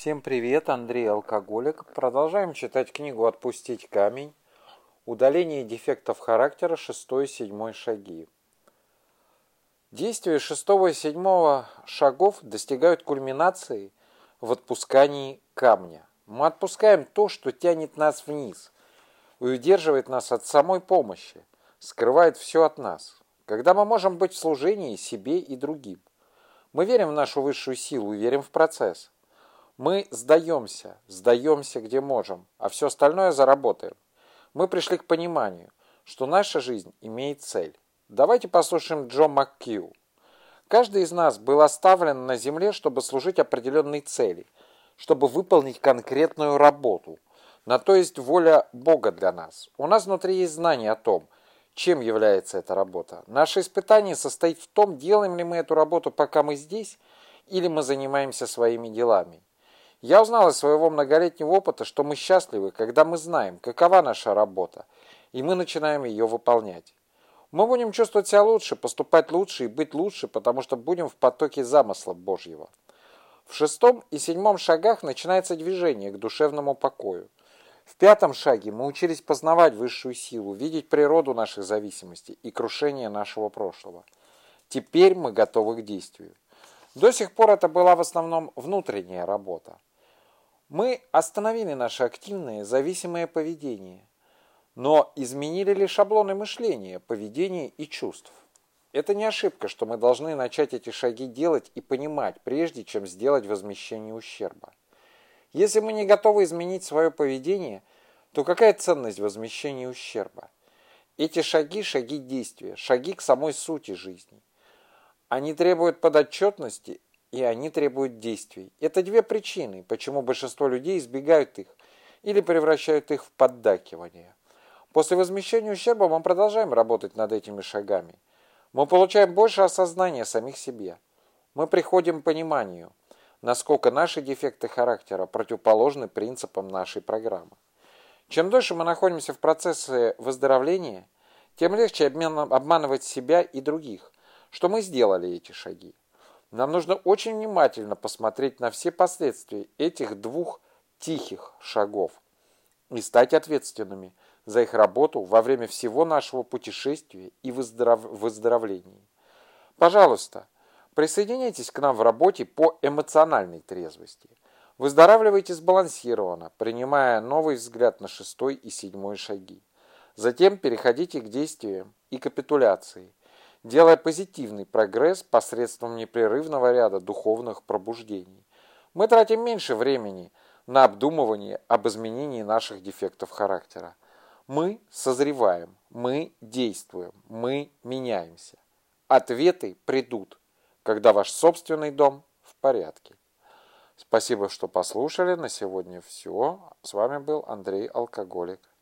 Всем привет, Андрей Алкоголик. Продолжаем читать книгу «Отпустить камень. Удаление дефектов характера. 6 и 7 шаги». Действия 6 и 7 шагов достигают кульминации в отпускании камня. Мы отпускаем то, что тянет нас вниз и удерживает нас от самой помощи, скрывает все от нас. Когда мы можем быть в служении себе и другим. Мы верим в нашу высшую силу и верим в процесс. Мы сдаемся где можем, а все остальное заработаем. Мы пришли к пониманию, что наша жизнь имеет цель. Давайте послушаем Джо Маккью. Каждый из нас был оставлен на земле, чтобы служить определенной цели, чтобы выполнить конкретную работу. На то есть воля Бога для нас. У нас внутри есть знание о том, чем является эта работа. Наше испытание состоит в том, делаем ли мы эту работу, пока мы здесь, или мы занимаемся своими делами. Я узнал из своего многолетнего опыта, что мы счастливы, когда мы знаем, какова наша работа, и мы начинаем ее выполнять. Мы будем чувствовать себя лучше, поступать лучше и быть лучше, потому что будем в потоке замысла Божьего. В 6 и 7 шагах начинается движение к душевному покою. В 5 шаге мы учились познавать высшую силу, видеть природу наших зависимостей и крушение нашего прошлого. Теперь мы готовы к действию. До сих пор это была в основном внутренняя работа. Мы остановили наше активное, зависимое поведение, но изменили ли шаблоны мышления, поведения и чувств? Это не ошибка, что мы должны начать эти шаги делать и понимать, прежде чем сделать возмещение ущерба. Если мы не готовы изменить свое поведение, то какая ценность возмещения ущерба? Эти шаги – шаги действия, шаги к самой сути жизни. Они требуют подотчетности, и они требуют действий. Это две причины, почему большинство людей избегают их или превращают их в поддакивание. После возмещения ущерба мы продолжаем работать над этими шагами. Мы получаем больше осознания самих себе. Мы приходим к пониманию, насколько наши дефекты характера противоположны принципам нашей программы. Чем дольше мы находимся в процессе выздоровления, тем легче обманывать себя и других, что мы сделали эти шаги. Нам нужно очень внимательно посмотреть на все последствия этих двух тихих шагов и стать ответственными за их работу во время всего нашего путешествия и выздоровления. Пожалуйста, присоединяйтесь к нам в работе по эмоциональной трезвости. Выздоравливайте сбалансированно, принимая новый взгляд на 6 и 7 шаги. Затем переходите к действиям и капитуляции, делая позитивный прогресс посредством непрерывного ряда духовных пробуждений. Мы тратим меньше времени на обдумывание об изменении наших дефектов характера. Мы созреваем, мы действуем, мы меняемся. Ответы придут, когда ваш собственный дом в порядке. Спасибо, что послушали. На сегодня все. С вами был Андрей Алкоголик.